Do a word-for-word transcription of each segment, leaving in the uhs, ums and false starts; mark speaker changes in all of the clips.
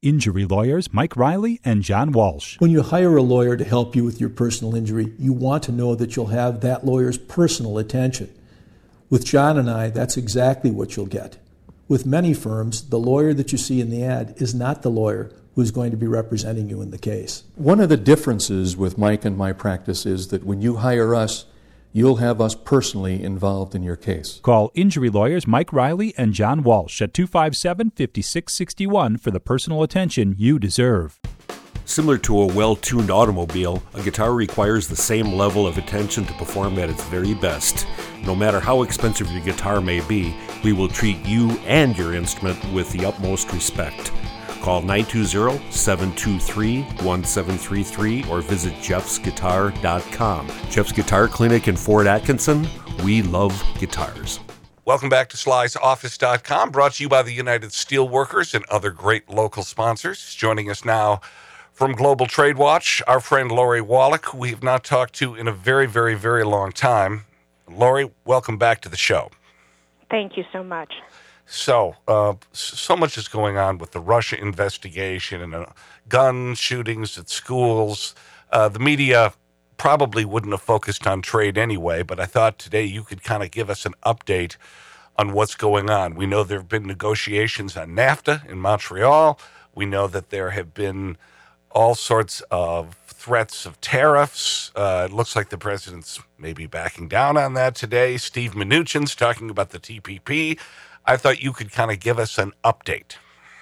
Speaker 1: Injury lawyers Mike Riley and John Walsh.
Speaker 2: When you hire a lawyer to help you with your personal injury, you want to know that you'll have that lawyer's personal attention. With John and I, that's exactly what you'll get. With many firms, the lawyer that you see in the ad is not the lawyer who's going to be representing you in the case.
Speaker 3: One of the differences with Mike and my practice is that when you hire us, you'll have us personally involved in your case.
Speaker 1: Call injury lawyers Mike Riley and John Walsh at two five seven, five six six one for the personal attention you deserve.
Speaker 4: Similar to a well-tuned automobile, a guitar requires the same level of attention to perform at its very best. No matter how expensive your guitar may be, we will treat you and your instrument with the utmost respect. Call nine two zero, seven two three, one seven three three or visit jeffs guitar dot com. Jeff's Guitar Clinic in Fort Atkinson. We love guitars.
Speaker 5: Welcome back to Sly's Office dot com, brought to you by the United Steelworkers and other great local sponsors. Joining us now from Global Trade Watch, our friend Lori Wallach, who we have not talked to in a very, very, very long time. Lori, welcome back to the show.
Speaker 6: Thank you so much.
Speaker 5: So, uh, so much is going on with the Russia investigation and uh, gun shootings at schools. Uh, the media probably wouldn't have focused on trade anyway, but I thought today you could kind of give us an update on what's going on. We know there have been negotiations on NAFTA in Montreal. We know that there have been all sorts of threats of tariffs. Uh, it looks like the president's maybe backing down on that today. Steve Mnuchin's talking about the T P P. I thought you could kind of give us an update.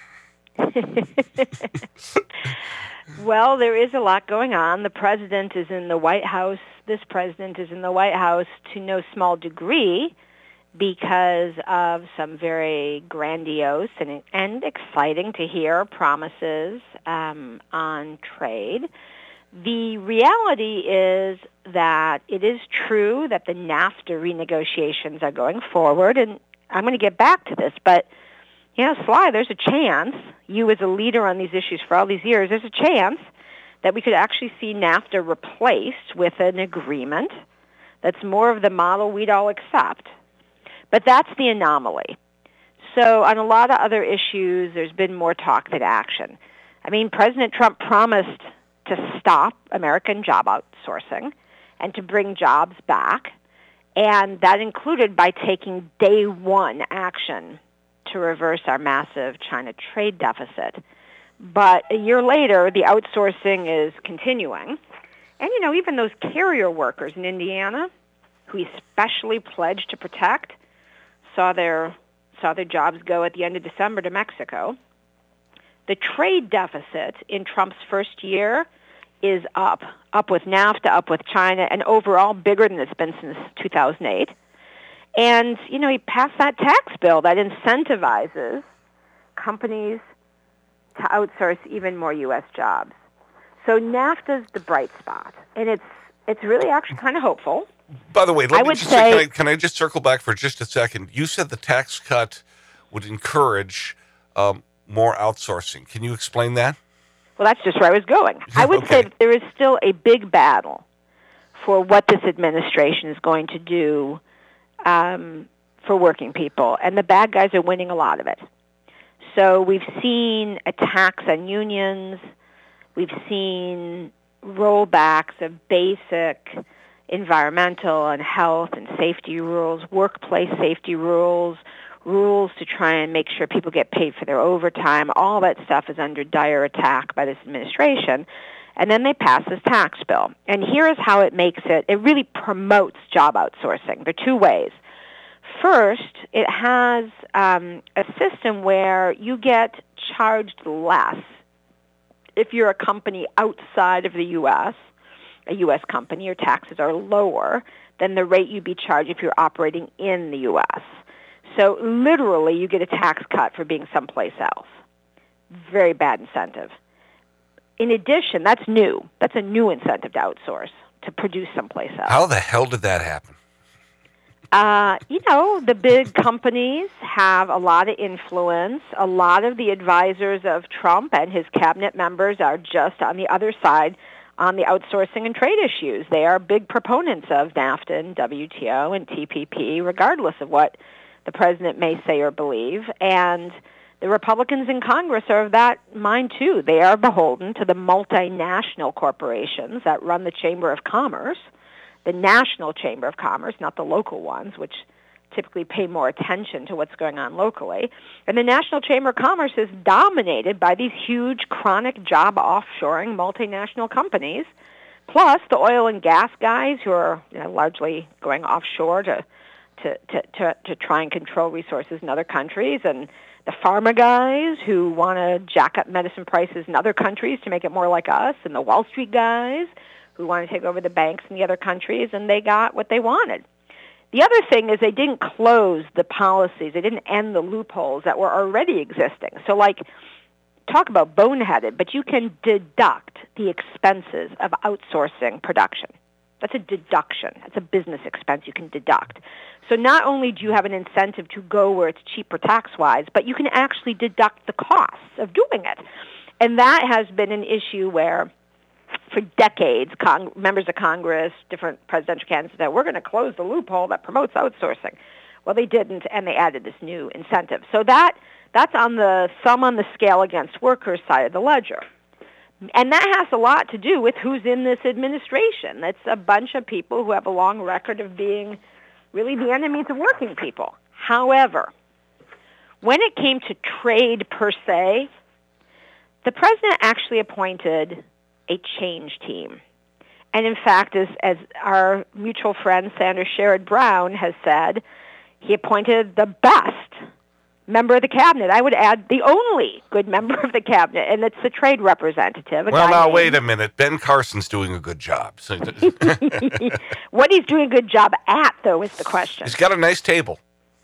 Speaker 6: Well, there is a lot going on. The president is in the White House. This president is in the White House to no small degree because of some very grandiose and, and exciting to hear promises um, on trade. The reality is that it is true that the NAFTA renegotiations are going forward, and I'm going to get back to this, but, you know, Sly, there's a chance, you as a leader on these issues for all these years, there's a chance that we could actually see NAFTA replaced with an agreement that's more of the model we'd all accept. But that's the anomaly. So on a lot of other issues, there's been more talk than action. I mean, President Trump promised to stop American job outsourcing and to bring jobs back, and that included by taking day one action to reverse our massive China trade deficit. But a year later, the outsourcing is continuing. And, you know, even those carrier workers in Indiana, who he specially pledged to protect, saw their saw their jobs go at the end of December to Mexico. The trade deficit in Trump's first year is up, up with NAFTA, up with China, and overall bigger than it's been since two thousand eight. And, you know, he passed that tax bill that incentivizes companies to outsource even more U S jobs. So NAFTA's the bright spot, and it's it's really actually kind of hopeful.
Speaker 5: By the way, let
Speaker 6: I
Speaker 5: me
Speaker 6: would
Speaker 5: just
Speaker 6: say,
Speaker 5: can, I, can I just circle back for just a second? You said the tax cut would encourage um, more outsourcing. Can you explain that?
Speaker 6: Well, that's just where I was going. I would
Speaker 5: Okay.
Speaker 6: say that there is still a big battle for what this administration is going to do um, for working people, and the bad guys are winning a lot of it. So we've seen attacks on unions. We've seen rollbacks of basic environmental and health and safety rules, workplace safety rules, rules to try and make sure people get paid for their overtime. All that stuff is under dire attack by this administration. And then they pass this tax bill. And here is how it makes it, it really promotes job outsourcing. There are two ways. First, it has um, a system where you get charged less if you're a company outside of the U S, a U S company, your taxes are lower than the rate you'd be charged if you're operating in the U S. So literally, you get a tax cut for being someplace else. Very bad incentive. In addition, that's new. That's a new incentive to outsource, to produce someplace else.
Speaker 5: How the hell did that happen?
Speaker 6: Uh, you know, the big companies have a lot of influence. A lot of the advisors of Trump and his cabinet members are just on the other side on the outsourcing and trade issues. They are big proponents of NAFTA and W T O and T P P, regardless of what the president may say or believe. And the Republicans in Congress are of that mind, too. They are beholden to the multinational corporations that run the Chamber of Commerce, the National Chamber of Commerce, not the local ones, which typically pay more attention to what's going on locally. And the National Chamber of Commerce is dominated by these huge chronic job offshoring multinational companies, plus the oil and gas guys who are, you know, largely going offshore to, to, to, to, to try and control resources in other countries, and the pharma guys who want to jack up medicine prices in other countries to make it more like us, and the Wall Street guys who want to take over the banks in the other countries, and they got what they wanted. The other thing is they didn't close the policies. They didn't end the loopholes that were already existing. So, like, talk about boneheaded, but you can deduct the expenses of outsourcing production. That's a deduction. That's a business expense you can deduct. So not only do you have an incentive to go where it's cheaper tax-wise, but you can actually deduct the costs of doing it. And that has been an issue where for decades, Cong- members of Congress, different presidential candidates said, we're going to close the loophole that promotes outsourcing. Well, they didn't, and they added this new incentive. So that that's on the thumb on the scale against workers side of the ledger. And that has a lot to do with who's in this administration. That's a bunch of people who have a long record of being really the enemies of working people. However, when it came to trade per se, the president actually appointed a change team. And in fact, as, as our mutual friend Senator Sherrod Brown has said, he appointed the best member of the cabinet. I would add the only good member of the cabinet, and it's the trade representative.
Speaker 5: Well, now, named, wait a minute. Ben Carson's doing a good job. So
Speaker 6: what he's doing a good job at, though, is the question.
Speaker 5: He's got a nice table.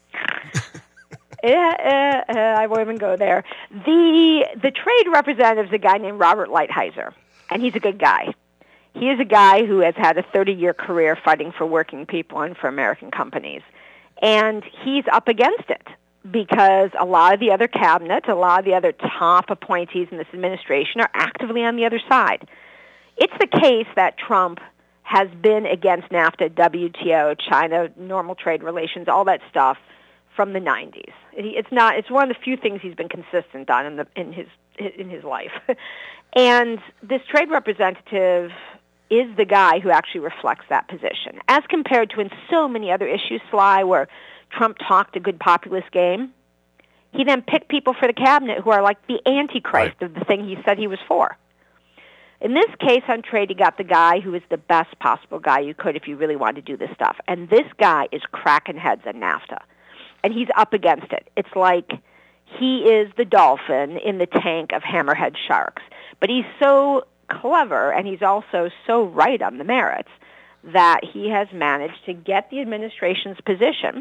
Speaker 6: Yeah, uh, uh, I won't even go there. The, the trade representative is a guy named Robert Lighthizer. And he's a good guy. He is a guy who has had a thirty-year career fighting for working people and for American companies. And he's up against it because a lot of the other cabinet, a lot of the other top appointees in this administration are actively on the other side. It's the case that Trump has been against NAFTA, W T O, China, normal trade relations, all that stuff from the nineties. It's not. It's one of the few things he's been consistent on in the in his in his life. And this trade representative is the guy who actually reflects that position, as compared to in so many other issues, Sly, where Trump talked a good populist game. He then picked people for the cabinet who are like the antichrist right. of the thing he said he was for. In this case on trade, he got the guy who is the best possible guy you could if you really wanted to do this stuff. And this guy is cracking heads on NAFTA. And he's up against it. It's like he is the dolphin in the tank of hammerhead sharks. But he's so clever, and he's also so right on the merits, that he has managed to get the administration's position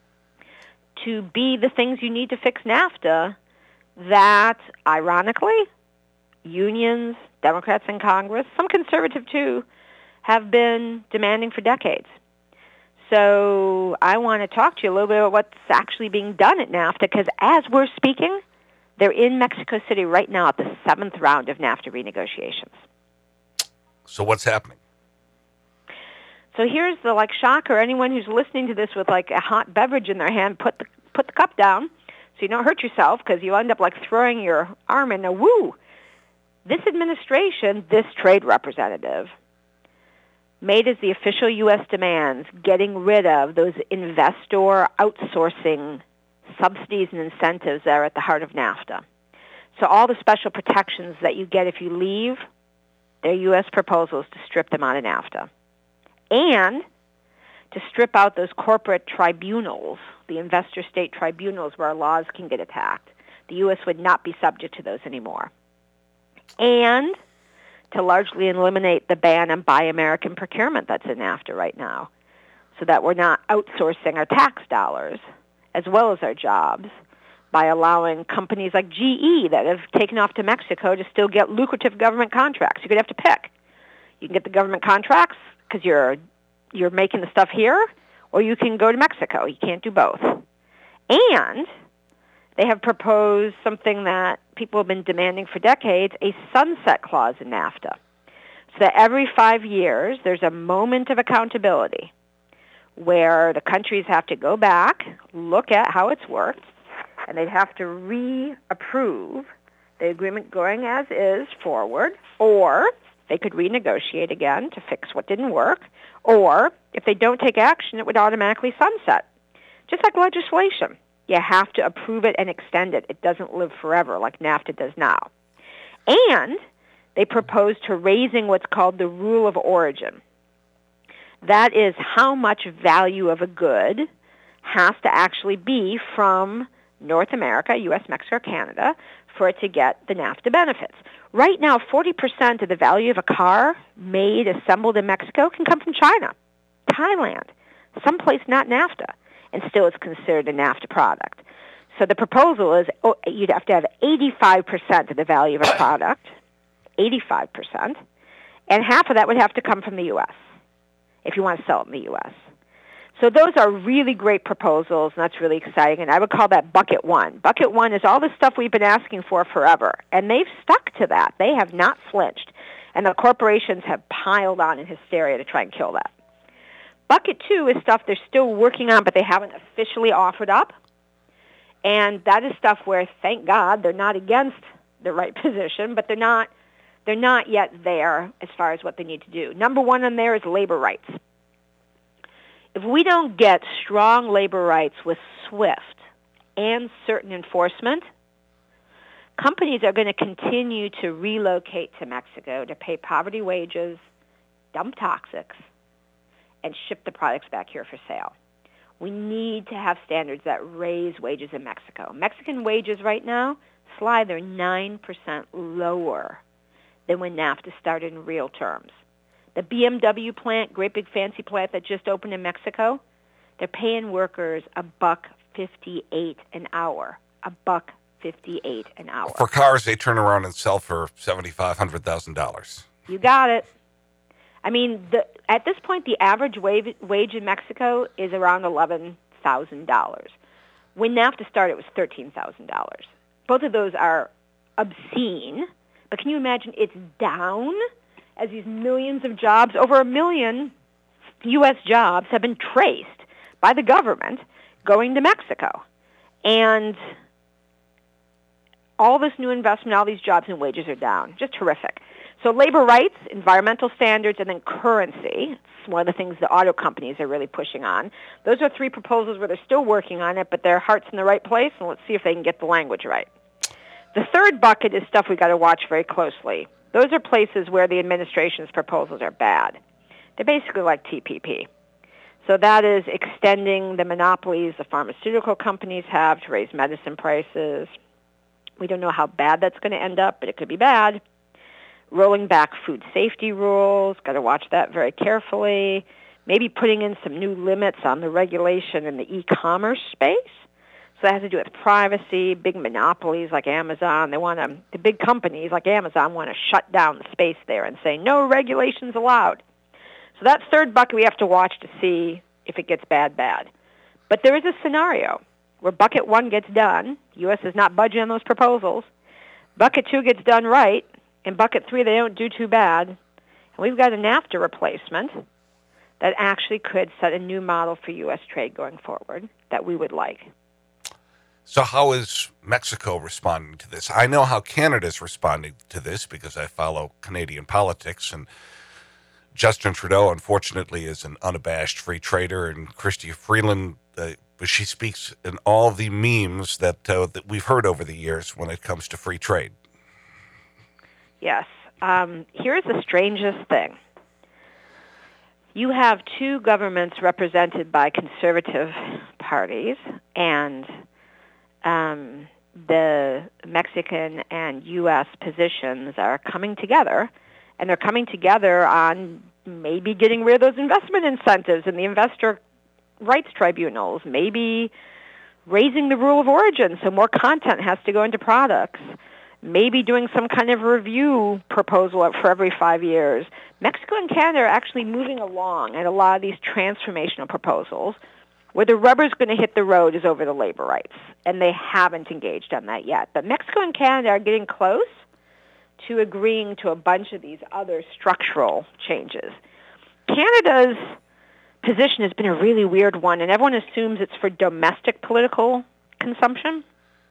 Speaker 6: to be the things you need to fix NAFTA that, ironically, unions, Democrats in Congress, some conservative too, have been demanding for decades. So I want to talk to you a little bit about what's actually being done at NAFTA, because as we're speaking, they're in Mexico City right now at the seventh round of NAFTA renegotiations.
Speaker 5: So what's happening?
Speaker 6: So here's the like shocker. Anyone who's listening to this with like a hot beverage in their hand, put the put the cup down so you don't hurt yourself, because you end up like throwing your arm in a woo. This administration, this trade representative, made as the official U S demands getting rid of those investor outsourcing subsidies and incentives that are at the heart of NAFTA. So all the special protections that you get if you leave, they're U S proposals to strip them out of NAFTA. And to strip out those corporate tribunals, the investor-state tribunals where our laws can get attacked. The U S would not be subject to those anymore. And to largely eliminate the ban on Buy American procurement that's in NAFTA right now, so that we're not outsourcing our tax dollars as well as our jobs by allowing companies like G E that have taken off to Mexico to still get lucrative government contracts. You're going to have to pick. You can get the government contracts because you're you're making the stuff here, or you can go to Mexico. You can't do both. And they have proposed something that people have been demanding for decades, a sunset clause in NAFTA, so that every five years there's a moment of accountability where the countries have to go back, look at how it's worked, and they'd have to reapprove the agreement going as is forward, or they could renegotiate again to fix what didn't work, or if they don't take action, it would automatically sunset. Just like legislation. You have to approve it and extend it. It doesn't live forever like NAFTA does now. And they proposed to raising what's called the rule of origin. That is how much value of a good has to actually be from North America, U S, Mexico, Canada, for it to get the NAFTA benefits. Right now, forty percent of the value of a car made, assembled in Mexico can come from China, Thailand, someplace not NAFTA, and still it's considered a NAFTA product. So the proposal is oh, you'd have to have eighty-five percent of the value of a product, eighty-five percent, and half of that would have to come from the U S if you want to sell it in the U S. So those are really great proposals, and that's really exciting, and I would call that bucket one. Bucket one is all the stuff we've been asking for forever, and they've stuck to that. They have not flinched, and the corporations have piled on in hysteria to try and kill that. Bucket two is stuff they're still working on, but they haven't officially offered up, and that is stuff where, thank God, they're not against the right position, but they're not, they're not yet there as far as what they need to do. Number one on there is labor rights. If we don't get strong labor rights with swift and certain enforcement, companies are going to continue to relocate to Mexico to pay poverty wages, dump toxics, and ship the products back here for sale. We need to have standards that raise wages in Mexico. Mexican wages right now, Sly, they're nine percent lower than when NAFTA started in real terms. The B M W plant, great big fancy plant that just opened in Mexico, they're paying workers a buck fifty-eight an hour. A buck fifty-eight an hour.
Speaker 5: For cars they turn around and sell for seventy-five hundred thousand dollars.
Speaker 6: You got it. I mean, the, at this point, the average wage, wage in Mexico is around eleven thousand dollars. When NAFTA started, it was thirteen thousand dollars. Both of those are obscene, but can you imagine it's down as these millions of jobs, over a million U S jobs have been traced by the government going to Mexico. And all this new investment, all these jobs and wages are down. Just terrific. So labor rights, environmental standards, and then currency. It's one of the things the auto companies are really pushing on. Those are three proposals where they're still working on it, but their heart's in the right place, and let's see if they can get the language right. The third bucket is stuff we've got to watch very closely. Those are places where the administration's proposals are bad. They're basically like T P P. So that is extending the monopolies the pharmaceutical companies have to raise medicine prices. We don't know how bad that's going to end up, but it could be bad. Rolling back food safety rules, got to watch that very carefully. Maybe putting in some new limits on the regulation in the e-commerce space. So that has to do with privacy. Big monopolies like Amazon, they want to, the big companies like Amazon want to shut down the space there and say no regulations allowed. So that third bucket we have to watch to see if it gets bad, bad. But there is a scenario where bucket one gets done. U S is not budging on those proposals. Bucket two gets done right. In bucket three, they don't do too bad. And we've got a NAFTA replacement that actually could set a new model for U S trade going forward that we would like.
Speaker 5: So how is Mexico responding to this? I know how Canada's responding to this because I follow Canadian politics, and Justin Trudeau, unfortunately, is an unabashed free trader, and Chrystia Freeland, uh, she speaks in all the memes that, uh, that we've heard over the years when it comes to free trade.
Speaker 6: Yes. Um, here's the strangest thing. You have two governments represented by conservative parties, and um, the Mexican and U S positions are coming together, and they're coming together on maybe getting rid of those investment incentives and the investor rights tribunals, maybe raising the rule of origin so more content has to go into products, maybe doing some kind of review proposal for every five years. Mexico and Canada are actually moving along at a lot of these transformational proposals. Where the rubber's going to hit the road is over the labor rights, and they haven't engaged on that yet. But Mexico and Canada are getting close to agreeing to a bunch of these other structural changes. Canada's position has been a really weird one, and everyone assumes it's for domestic political consumption.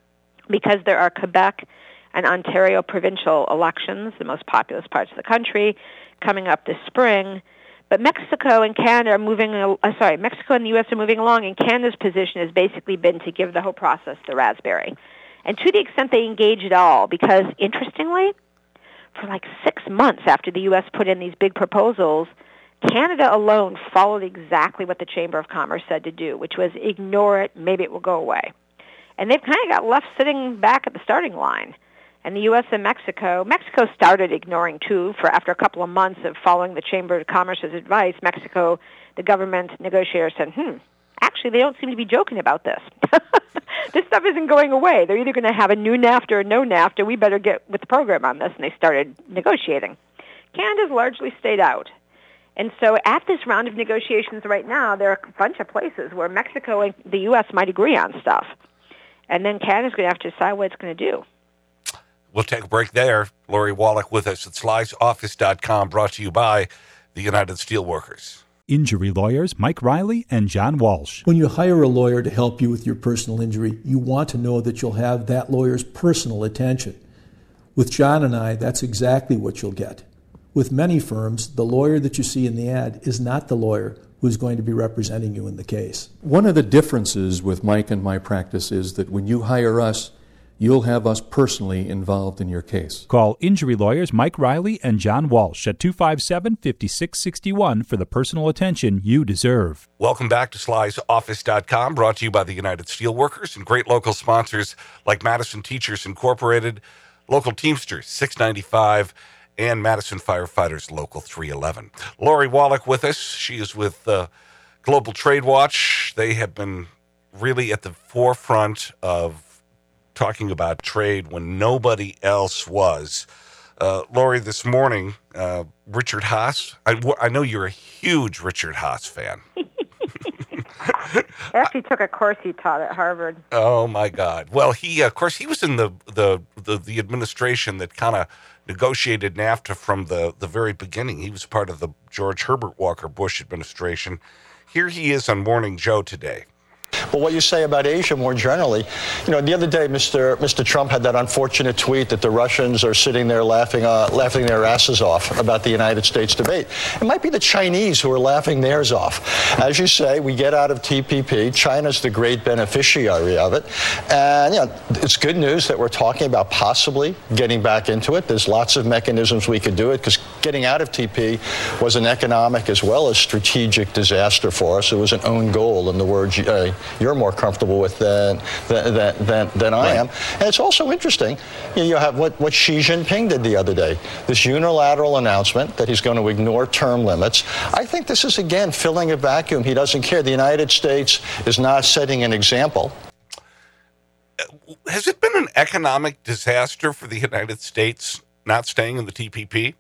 Speaker 6: because there are Quebec and Ontario provincial elections, the most populous parts of the country, coming up this spring. But Mexico and Canada are moving, uh, sorry, Mexico and the U S are moving along, and Canada's position has basically been to give the whole process the raspberry. And to the extent they engage at all, because interestingly, for like six months after the U S put in these big proposals, Canada alone followed exactly what the Chamber of Commerce said to do, which was ignore it, maybe it will go away. And they've kind of got left sitting back at the starting line. And the U S and Mexico, Mexico started ignoring too, for after a couple of months of following the Chamber of Commerce's advice, Mexico, the government negotiator said, hmm, actually they don't seem to be joking about this. This stuff isn't going away. They're either going to have a new NAFTA or no NAFTA. We better get with the program on this. And they started negotiating. Canada's largely stayed out. And so at this round of negotiations right now, there are a bunch of places where Mexico and the U S might agree on stuff. And then Canada's going to have to decide what it's going to do.
Speaker 5: We'll take a break there. Lori Wallach with us at slice office dot com, brought to you by the United Steelworkers.
Speaker 1: Injury lawyers Mike Riley and John Walsh.
Speaker 2: When you hire a lawyer to help you with your personal injury, you want to know that you'll have that lawyer's personal attention. With John and I, that's exactly what you'll get. With many firms, the lawyer that you see in the ad is not the lawyer who's going to be representing you in the case.
Speaker 3: One of the differences with Mike and my practice is that when you hire us, you'll have us personally involved in your case.
Speaker 1: Call injury lawyers Mike Riley and John Walsh at two five seven, five six six one for the personal attention you deserve.
Speaker 5: Welcome back to slice office dot com, brought to you by the United Steelworkers and great local sponsors like Madison Teachers Incorporated, Local Teamsters six ninety-five, and Madison Firefighters Local three eleven. Lori Wallach with us. She is with uh, Global Trade Watch. They have been really at the forefront of talking about trade when nobody else was. Uh, Lori, this morning, uh, Richard Haas, I, I know you're a huge Richard Haas fan.
Speaker 6: I actually took a course he taught at Harvard.
Speaker 5: Oh, my God. Well, he, of course, he was in the, the, the, the administration that kind of negotiated NAFTA from the, the very beginning. He was part of the George Herbert Walker Bush administration. Here he is on Morning Joe today.
Speaker 7: But what you say about Asia more generally, you know, the other day, Mister Mister Trump had that unfortunate tweet that the Russians are sitting there laughing, uh, laughing their asses off about the United States debate. It might be the Chinese who are laughing theirs off. As you say, we get out of T P P. China's the great beneficiary of it. And, you know, it's good news that we're talking about possibly getting back into it. There's lots of mechanisms we could do it, because getting out of T P was an economic as well as strategic disaster for us. It was an own goal, in the words uh, you're more comfortable with than than than, than I am. And it's also interesting, you, know, you have what, what Xi Jinping did the other day, this unilateral announcement that he's going to ignore term limits. I think this is, again, filling a vacuum. He doesn't care. The United States is not setting an example.
Speaker 5: Has it been an economic disaster for the United States not staying in the T P P?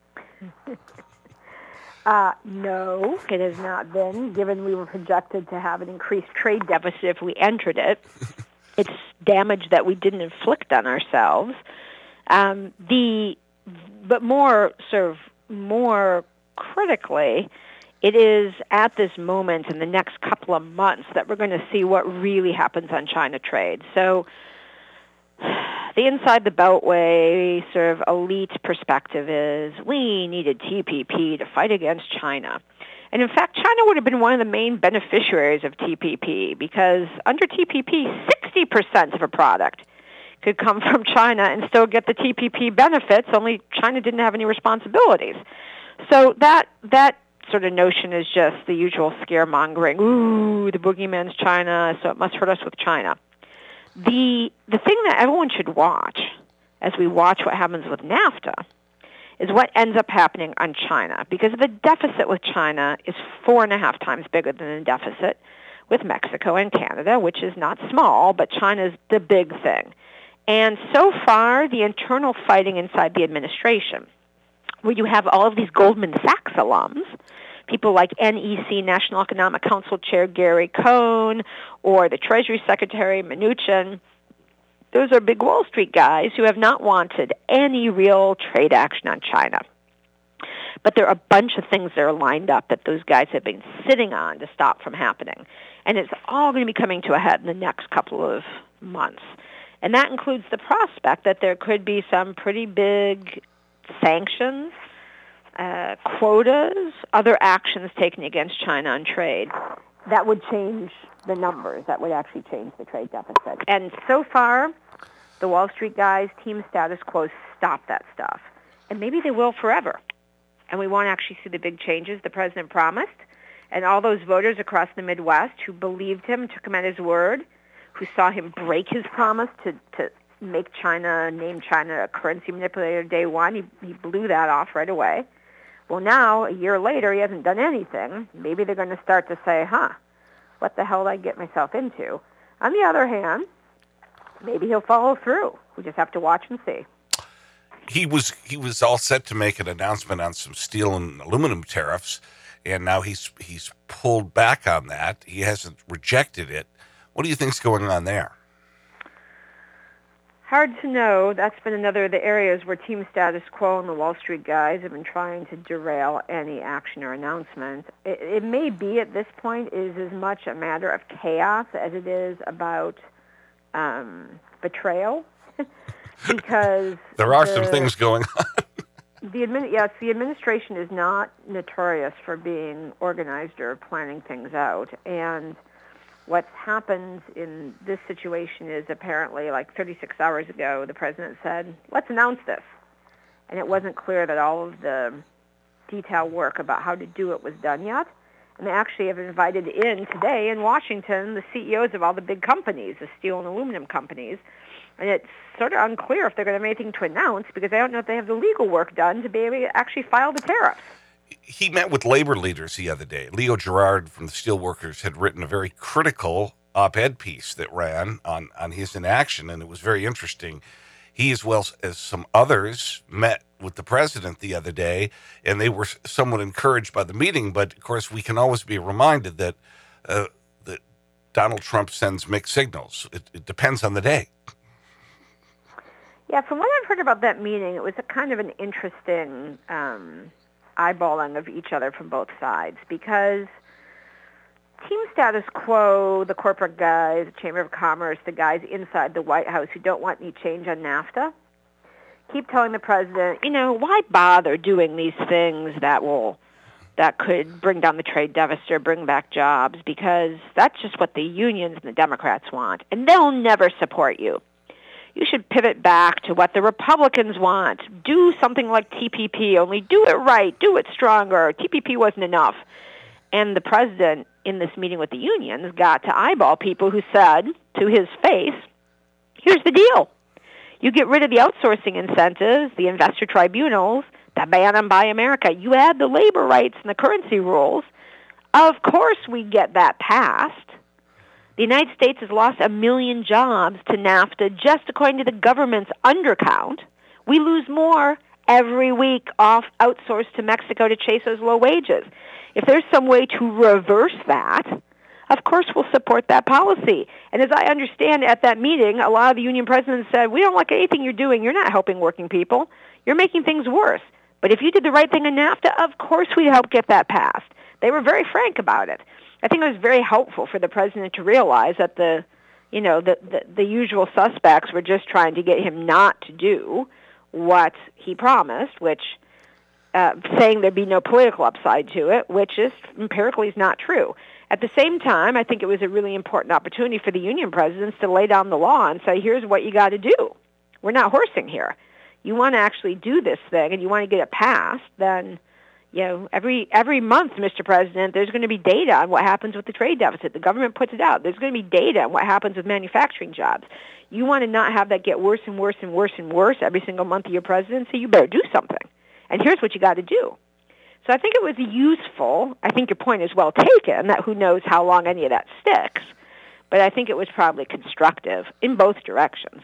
Speaker 6: Uh, no, it has not been, given we were projected to have an increased trade deficit if we entered it. It's damage that we didn't inflict on ourselves. Um, the, but more, sort of, more critically, it is at this moment in the next couple of months that we're going to see what really happens on China trade. So the inside the Beltway sort of elite perspective is we needed T P P to fight against China. And in fact, China would have been one of the main beneficiaries of T P P, because under T P P, sixty percent of a product could come from China and still get the T P P benefits, only China didn't have any responsibilities. So that that sort of notion is just the usual scaremongering. Ooh, the boogeyman's China, so it must hurt us with China. The the thing that everyone should watch as we watch what happens with NAFTA is what ends up happening on China, because the deficit with China is four and a half times bigger than the deficit with Mexico and Canada, which is not small, but China's the big thing. And so far, the internal fighting inside the administration, where you have all of these Goldman Sachs alums, people like N E C, National Economic Council Chair Gary Cohn, or the Treasury Secretary Mnuchin. Those are big Wall Street guys who have not wanted any real trade action on China. But there are a bunch of things that are lined up that those guys have been sitting on to stop from happening. And it's all going to be coming to a head in the next couple of months. And that includes the prospect that there could be some pretty big sanctions, uh, quotas, other actions taken against China on trade. That would change the numbers. That would actually change the trade deficit. And so far, the Wall Street guys, team status quo, stop that stuff. And maybe they will forever. And we won't actually see the big changes the president promised. And all those voters across the Midwest who believed him, took him at his word, who saw him break his promise to, to make China, name China a currency manipulator day one, he, he blew that off right away. Well, now, a year later, he hasn't done anything. Maybe they're going to start to say, huh, what the hell did I get myself into? On the other hand, maybe he'll follow through. We just have to watch and see.
Speaker 5: He was he was all set to make an announcement on some steel and aluminum tariffs, and now he's he's pulled back on that. He hasn't rejected it. What do you think's going on there?
Speaker 6: Hard to know. That's been another of the areas where team status quo and the Wall Street guys have been trying to derail any action or announcement. It, it may be at this point is as much a matter of chaos as it is about um, betrayal, because
Speaker 5: there are
Speaker 6: the,
Speaker 5: some things going on.
Speaker 6: the admin, yes, the administration is not notorious for being organized or planning things out, and what's happened in this situation is apparently like thirty-six hours ago, the president said, let's announce this. And it wasn't clear that all of the detail work about how to do it was done yet. And they actually have invited in today in Washington the C E Os of all the big companies, the steel and aluminum companies. And it's sort of unclear if they're going to have anything to announce because I don't know if they have the legal work done to be able to actually file the tariffs.
Speaker 5: He met with labor leaders the other day. Leo Gerard from the Steelworkers had written a very critical op-ed piece that ran on, on his inaction, and it was very interesting. He, as well as some others, met with the president the other day, and they were somewhat encouraged by the meeting. But, of course, we can always be reminded that uh, that Donald Trump sends mixed signals. It, it depends on the day.
Speaker 6: Yeah, from what I've heard about that meeting, it was a kind of an interesting um, eyeballing of each other from both sides because team status quo, the corporate guys, the Chamber of Commerce, the guys inside the White House who don't want any change on NAFTA, keep telling the president, you know, why bother doing these things that will, that could bring down the trade deficit or bring back jobs because that's just what the unions and the Democrats want, and they'll never support you. You should pivot back to what the Republicans want. Do something like T P P, only do it right, do it stronger. T P P wasn't enough. And the president, in this meeting with the unions, got to eyeball people who said to his face, here's the deal. You get rid of the outsourcing incentives, the investor tribunals, the ban on Buy America. You add the labor rights and the currency rules. Of course we get that passed. The United States has lost a million jobs to NAFTA just according to the government's undercount. We lose more every week off outsourced to Mexico to chase those low wages. If there's some way to reverse that, of course we'll support that policy. And as I understand at that meeting, a lot of the union presidents said, we don't like anything you're doing. You're not helping working people. You're making things worse. But if you did the right thing in NAFTA, of course we'd help get that passed. They were very frank about it. I think it was very helpful for the president to realize that the, you know, the, the, the usual suspects were just trying to get him not to do what he promised, which uh, saying there'd be no political upside to it, which is empirically is not true. At the same time, I think it was a really important opportunity for the union presidents to lay down the law and say, here's what you got to do. We're not horsing here. You want to actually do this thing and you want to get it passed, then you know, every every month, Mister President, there's going to be data on what happens with the trade deficit. The government puts it out. There's going to be data on what happens with manufacturing jobs. You want to not have that get worse and worse and worse and worse every single month of your presidency, you better do something. And here's what you got to do. So I think it was useful. I think your point is well taken, that who knows how long any of that sticks. But I think it was probably constructive in both directions.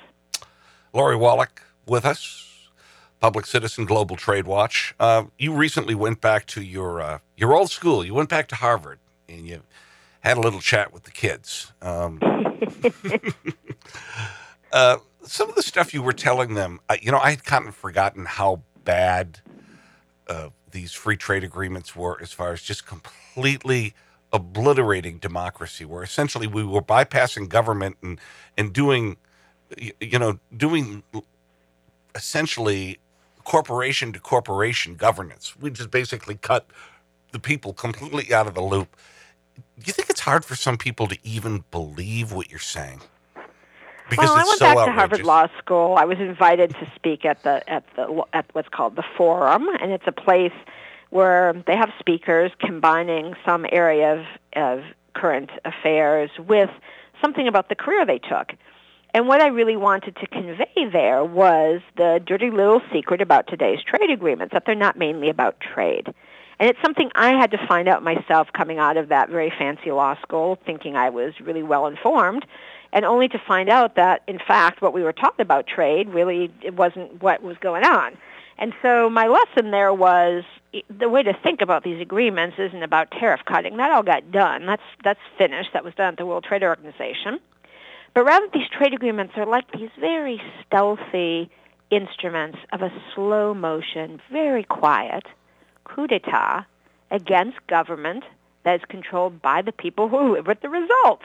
Speaker 5: Lori Wallach with us. Public Citizen, Global Trade Watch. Uh, you recently went back to your uh, your old school. You went back to Harvard, and you had a little chat with the kids. Um, uh, some of the stuff you were telling them, uh, you know, I had kind of forgotten how bad uh, these free trade agreements were as far as just completely obliterating democracy, where essentially we were bypassing government and, and doing you, you know, doing essentially corporation to corporation governance. We just basically cut the people completely out of the loop. Do you think it's hard for some people to even believe what you're saying? Because
Speaker 6: well,
Speaker 5: it's
Speaker 6: I went
Speaker 5: so
Speaker 6: back
Speaker 5: outrageous.
Speaker 6: to Harvard Law School. I was invited to speak at the at the at what's called the Forum, and it's a place where they have speakers combining some area of, of current affairs with something about the career they took. And what I really wanted to convey there was the dirty little secret about today's trade agreements, that they're not mainly about trade. And it's something I had to find out myself coming out of that very fancy law school, thinking I was really well informed, and only to find out that, in fact, what we were taught about trade really it wasn't what was going on. And so my lesson there was the way to think about these agreements isn't about tariff cutting. That all got done. That's that's finished. That was done at the World Trade Organization. But rather, these trade agreements are like these very stealthy instruments of a slow motion, very quiet coup d'etat against government that is controlled by the people who live with the results.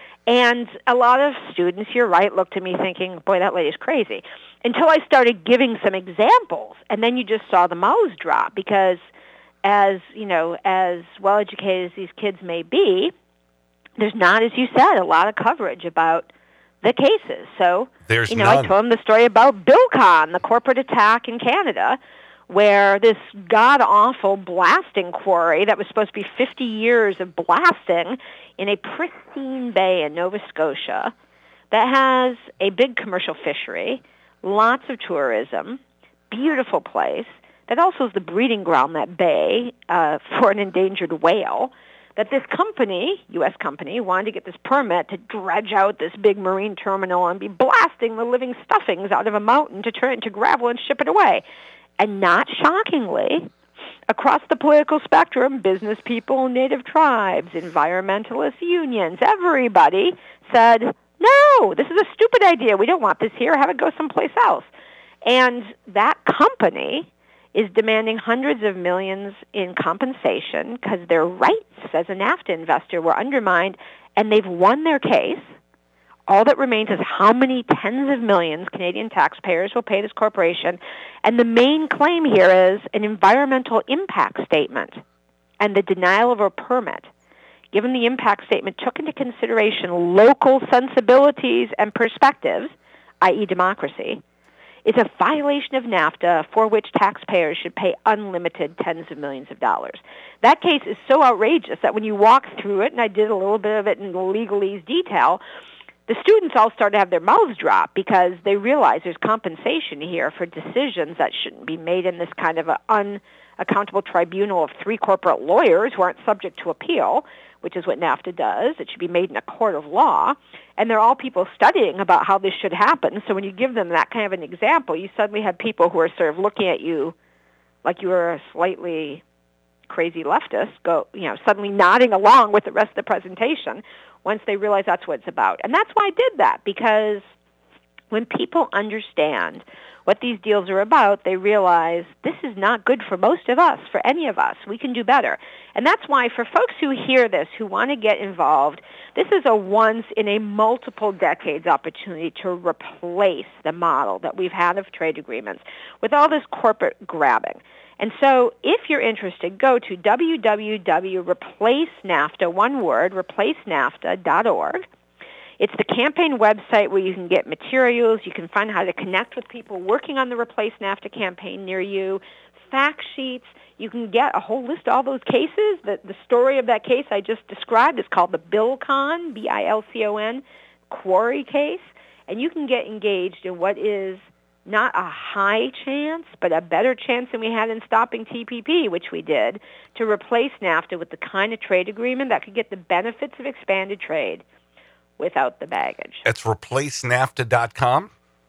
Speaker 6: And a lot of students, you're right, looked at me thinking, boy, that lady's crazy. Until I started giving some examples, and then you just saw the mouths drop, because as, you know, as well-educated as these kids may be, there's not, as you said, a lot of coverage about the cases. So,
Speaker 5: There's
Speaker 6: you know,
Speaker 5: none.
Speaker 6: I told them the story about Bilcon, the corporate attack in Canada, where this god-awful blasting quarry that was supposed to be fifty years of blasting in a pristine bay in Nova Scotia that has a big commercial fishery, lots of tourism, beautiful place, that also is the breeding ground, that bay, uh, for an endangered whale, that this company, U S company, wanted to get this permit to dredge out this big marine terminal and be blasting the living stuffings out of a mountain to turn it into gravel and ship it away. And not shockingly, across the political spectrum, business people, native tribes, environmentalist unions, everybody said, no, this is a stupid idea. We don't want this here. Have it go someplace else. And that company is demanding hundreds of millions in compensation because their rights as a NAFTA investor were undermined, and they've won their case. All that remains is how many tens of millions Canadian taxpayers will pay this corporation. And the main claim here is an environmental impact statement and the denial of a permit. Given the impact statement took into consideration local sensibilities and perspectives, that is democracy, is a violation of NAFTA for which taxpayers should pay unlimited tens of millions of dollars. That case is so outrageous that when you walk through it, and I did a little bit of it in legalese detail, the students all start to have their mouths drop because they realize there's compensation here for decisions that shouldn't be made in this kind of an unaccountable tribunal of three corporate lawyers who aren't subject to appeal, which is what NAFTA does. It should be made in a court of law. And they're all people studying about how this should happen. So when you give them that kind of an example, you suddenly have people who are sort of looking at you like you were a slightly crazy leftist, go, you know, suddenly nodding along with the rest of the presentation once they realize that's what it's about. And that's why I did that, because when people understand what these deals are about, they realize this is not good for most of us, for any of us. We can do better. And that's why for folks who hear this, who want to get involved, this is a once-in-a-multiple decades opportunity to replace the model that we've had of trade agreements with all this corporate grabbing. And so if you're interested, go to w w w dot replace NAFTA, one word, replace NAFTA dot org. It's the campaign website where you can get materials. You can find how to connect with people working on the Replace NAFTA campaign near you, fact sheets. You can get a whole list of all those cases. The, the story of that case I just described is called the Bilcon, B I L C O N, quarry case. And you can get engaged in what is not a high chance, but a better chance than we had in stopping T P P, which we did, to replace NAFTA with the kind of trade agreement that could get the benefits of expanded trade without the baggage.
Speaker 5: It's replace NAFTA dot com?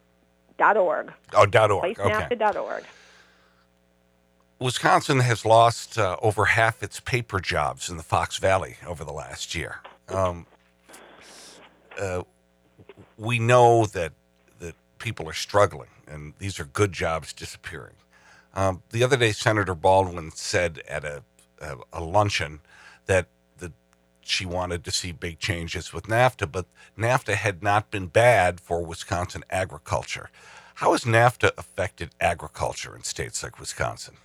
Speaker 6: Dot org.
Speaker 5: Oh, dot org.
Speaker 6: replace
Speaker 5: Okay.
Speaker 6: NAFTA dot org.
Speaker 5: Wisconsin has lost uh, over half its paper jobs in the Fox Valley over the last year. Um, uh, we know that that people are struggling, and these are good jobs disappearing. Um, the other day, Senator Baldwin said at a, a, a luncheon that the she wanted to see big changes with NAFTA, but NAFTA had not been bad for Wisconsin agriculture. How has NAFTA affected agriculture in states like Wisconsin?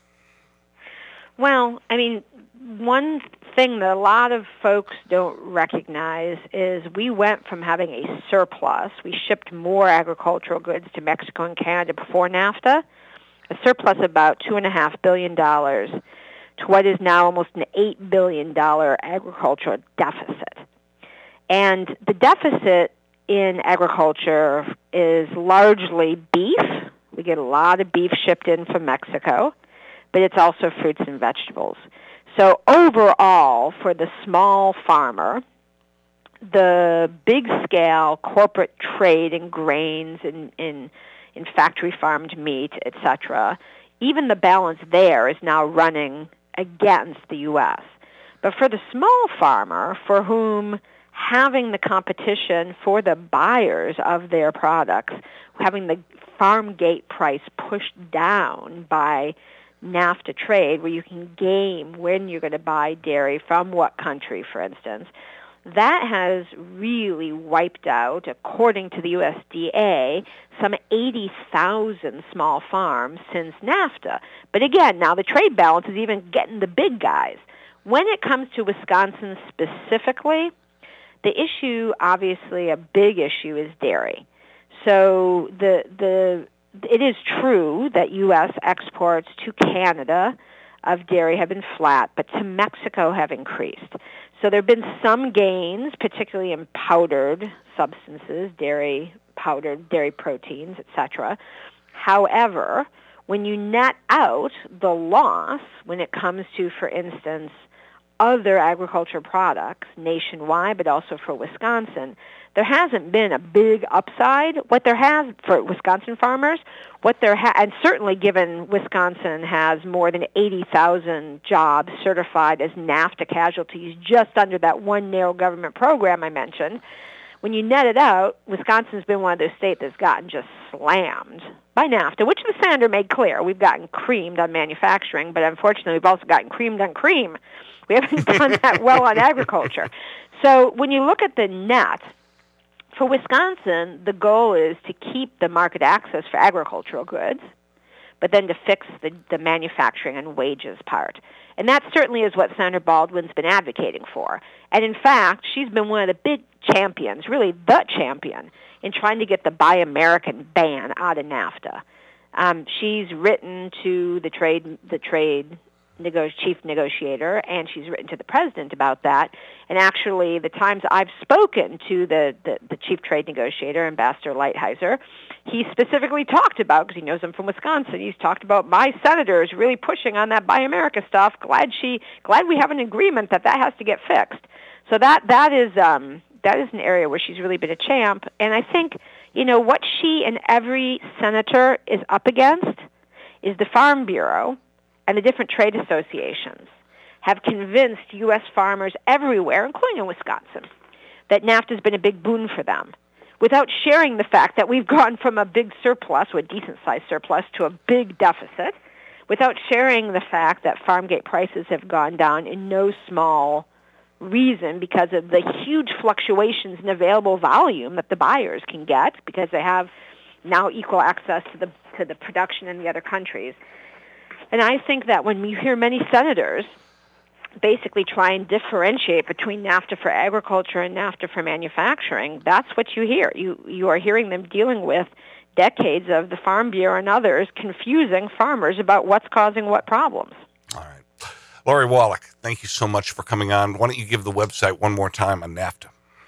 Speaker 6: Well, I mean, one thing that a lot of folks don't recognize is we went from having a surplus. We shipped more agricultural goods to Mexico and Canada before NAFTA, a surplus of about two point five billion dollars, to what is now almost an eight billion dollars agricultural deficit. And the deficit in agriculture is largely beef. We get a lot of beef shipped in from Mexico, but it's also fruits and vegetables. So overall, for the small farmer, the big-scale corporate trade in grains and in, in factory-farmed meat, et cetera, even the balance there is now running against the U S. But for the small farmer, for whom having the competition for the buyers of their products, having the farm gate price pushed down by NAFTA trade, where you can game when you're going to buy dairy from what country, for instance, that has really wiped out, according to the U S D A, some eighty thousand small farms since NAFTA. But again, now the trade balance is even getting the big guys. When it comes to Wisconsin specifically, the issue, obviously a big issue, is dairy. So the the it is true that U S exports to Canada of dairy have been flat, but to Mexico have increased. So there have been some gains, particularly in powdered substances, dairy powdered, dairy proteins, et cetera. However, when you net out the loss when it comes to, for instance, other agriculture products nationwide, but also for Wisconsin, there hasn't been a big upside. What there has for Wisconsin farmers, what there ha- and certainly given Wisconsin has more than eighty thousand jobs certified as NAFTA casualties just under that one narrow government program I mentioned, when you net it out, Wisconsin's been one of those states that's gotten just slammed by NAFTA, which the senator made clear. We've gotten creamed on manufacturing, but unfortunately we've also gotten creamed on cream. We haven't done that well on agriculture. So when you look at the net, for Wisconsin, the goal is to keep the market access for agricultural goods, but then to fix the, the manufacturing and wages part. And that certainly is what Senator Baldwin's been advocating for. And in fact, she's been one of the big champions, really the champion, in trying to get the Buy American ban out of NAFTA. Um, she's written to the trade the trade nego- chief negotiator, and she's written to the president about that. And actually, the times I've spoken to the, the, the chief trade negotiator, Ambassador Lighthizer, he specifically talked about, because he knows I'm from Wisconsin, he's talked about my senators really pushing on that Buy America stuff. Glad she, glad we have an agreement that that has to get fixed. So that that is um, that is an area where she's really been a champ. And I think, you know, what she and every senator is up against is the Farm Bureau and the different trade associations have convinced U S farmers everywhere, including in Wisconsin, that NAFTA has been a big boon for them, without sharing the fact that we've gone from a big surplus, or a decent-sized surplus, to a big deficit, without sharing the fact that farm gate prices have gone down in no small reason because of the huge fluctuations in available volume that the buyers can get because they have now equal access to the to the production in the other countries. And I think that when you hear many senators basically try and differentiate between NAFTA for agriculture and NAFTA for manufacturing, that's what you hear. You you are hearing them dealing with decades of the Farm Bureau and others confusing farmers about what's causing what problems.
Speaker 5: All right. Lori Wallach, thank you so much for coming on. Why don't you give the website one more time on NAFTA?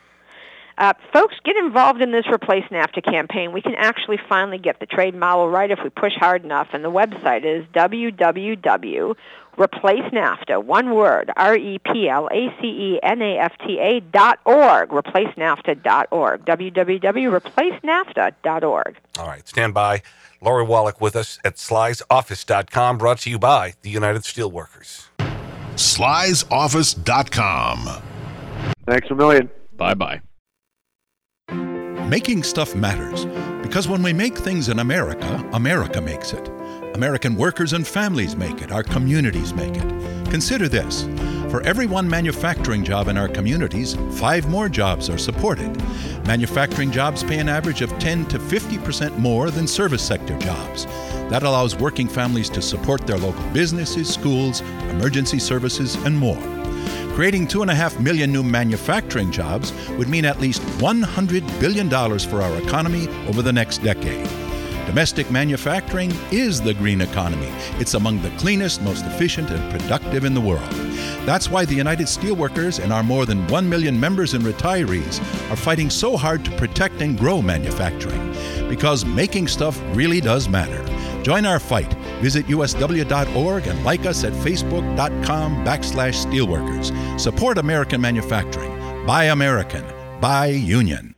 Speaker 6: Uh, folks, get involved in this Replace NAFTA campaign. We can actually finally get the trade model right if we push hard enough, and the website is w w w dot replace NAFTA, one word, R E P L A C E N A F T A dot org, replace NAFTA dot org, w w w dot replace NAFTA dot org.
Speaker 5: All right, stand by. Lori Wallach with us at sly's office dot com, brought to you by the United Steelworkers.
Speaker 8: sly's office dot com.
Speaker 9: Thanks a million.
Speaker 10: Bye-bye.
Speaker 11: Making stuff matters, because when we make things in America, America makes it. American workers and families make it. Our communities make it. Consider this. For every one manufacturing job in our communities, five more jobs are supported. Manufacturing jobs pay an average of ten to fifty percent more than service sector jobs. That allows working families to support their local businesses, schools, emergency services, and more. Creating two and a half million new manufacturing jobs would mean at least one hundred billion dollars for our economy over the next decade. Domestic manufacturing is the green economy. It's among the cleanest, most efficient, and productive in the world. That's why the United Steelworkers and our more than one million members and retirees are fighting so hard to protect and grow manufacturing. Because making stuff really does matter. Join our fight. Visit U S W dot org and like us at facebook.com backslash steelworkers. Support American manufacturing. Buy American. Buy Union.